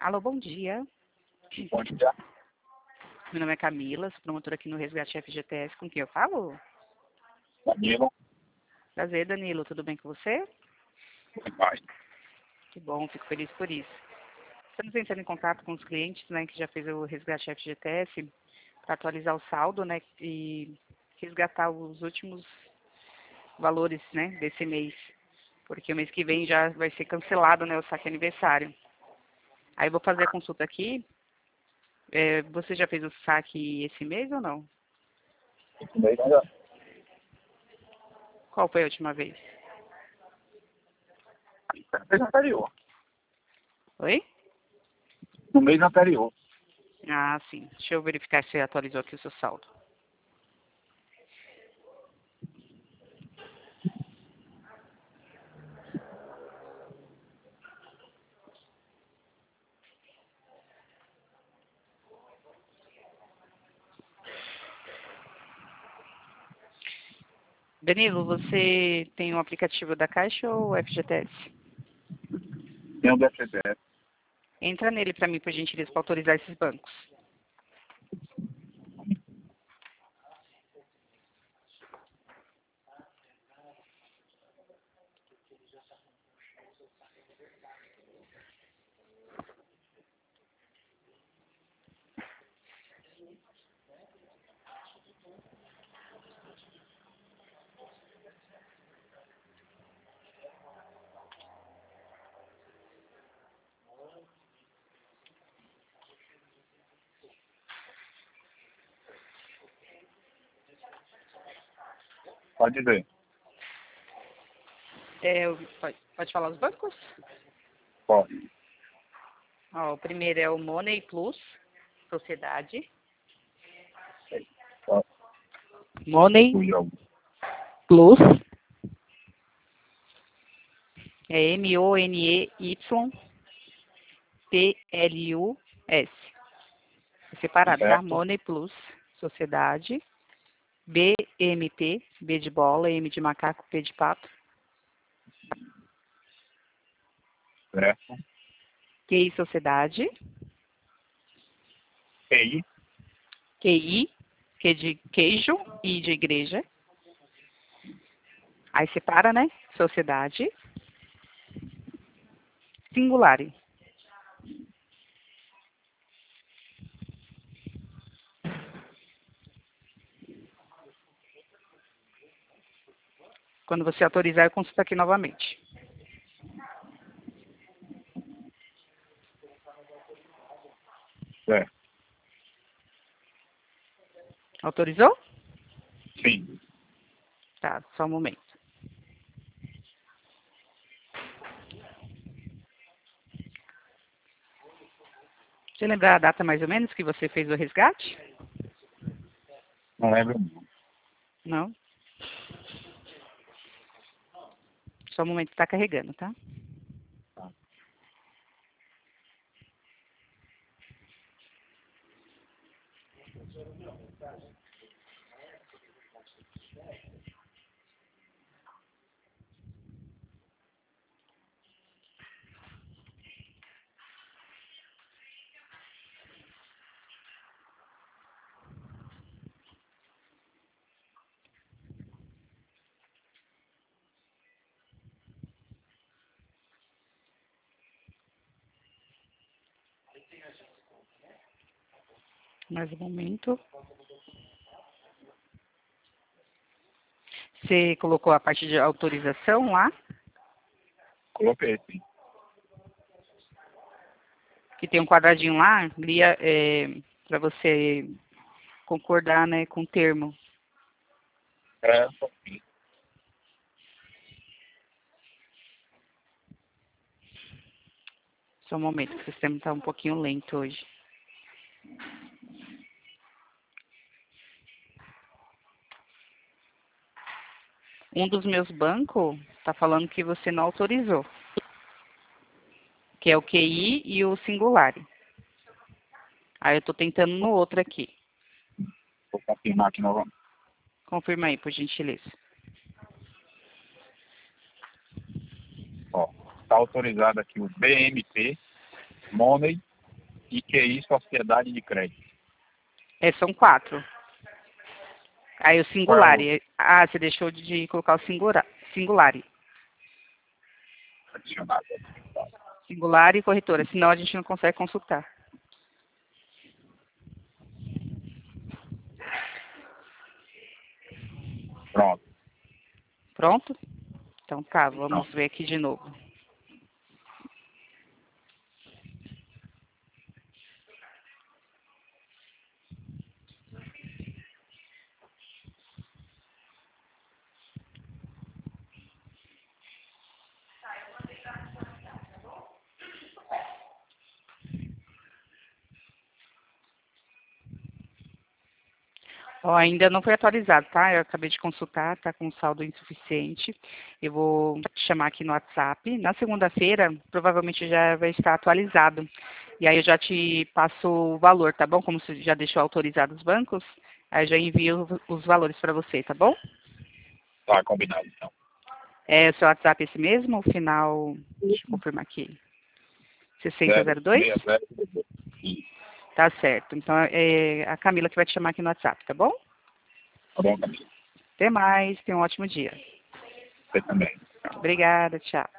Alô, bom dia. Bom dia. Meu nome é Camila, sou promotora aqui no Resgate FGTS. Com quem eu falo? Danilo. Prazer, Danilo. Tudo bem com você? Tudo bem. Que bom, fico feliz por isso. Estamos entrando em contato com os clientes, né, que já fez o Resgate FGTS para atualizar o saldo, né, e resgatar os últimos valores, né, desse mês. Porque o mês que vem já vai ser cancelado, né, o saque aniversário. Aí eu vou fazer a consulta aqui. Você já fez o saque esse mês ou não? Esse mês ainda. Qual foi a última vez? No mês anterior. Oi? No mês anterior. Ah, sim. Deixa eu verificar se atualizou aqui o seu saldo. Danilo, você tem um aplicativo da Caixa ou FGTS? Tem um DFDS. Entra nele para mim, por gentileza, para autorizar esses bancos. Pode dizer. Pode falar os bancos? Pode. Ó, o primeiro é o Money Plus, Sociedade. Pode. Money Fui eu. Plus. É MONEYPLUS. É separado, tá? Certo. Money Plus, Sociedade. BMP, B de bola, M de macaco, P de pato. Certo. QI Sociedade. EI. QI, Q de queijo, I de igreja. Aí separa, né? Sociedade. Singulare. Quando você autorizar, eu consulto aqui novamente. Certo. Autorizou? Sim. Tá, só um momento. Você lembrar a data mais ou menos que você fez o resgate? Não lembro. Não? Só um momento, está carregando, tá? Mais um momento. Você colocou a parte de autorização lá, Coloquei, sim. que tem um quadradinho lá, para você concordar, né, com o termo. Certo. Sim. Só um momento, que o sistema está um pouquinho lento hoje. Um dos meus bancos está falando que você não autorizou, que é o QI e o Singulare. Aí eu estou tentando no outro aqui. Vou confirmar aqui novamente. Confirma aí, por gentileza. Ó, está autorizado aqui o BMP, Money IQI Sociedade de Crédito. São 4. Aí o Qual é o Singulari. Ah, você deixou de colocar o Singulari. adicionado? Singulari e corretora, senão a gente não consegue consultar. Pronto. Pronto? Então tá, Então, vamos ver aqui de novo. Ó, ainda não foi atualizado, tá? Eu acabei de consultar, tá com saldo insuficiente. Eu vou te chamar aqui no WhatsApp. Na segunda-feira, provavelmente já vai estar atualizado. E aí eu já te passo o valor, tá bom? Como você já deixou autorizado os bancos, aí eu já envio os valores para você, tá bom? tá combinado, então. É o seu WhatsApp esse mesmo? O final, deixa eu confirmar aqui, 6002? 060. Isso. Tá certo. Então é a Camila que vai te chamar aqui no WhatsApp, tá bom? Tá bom, Camila? Até mais, tenha um ótimo dia. Você também. Obrigada, tchau.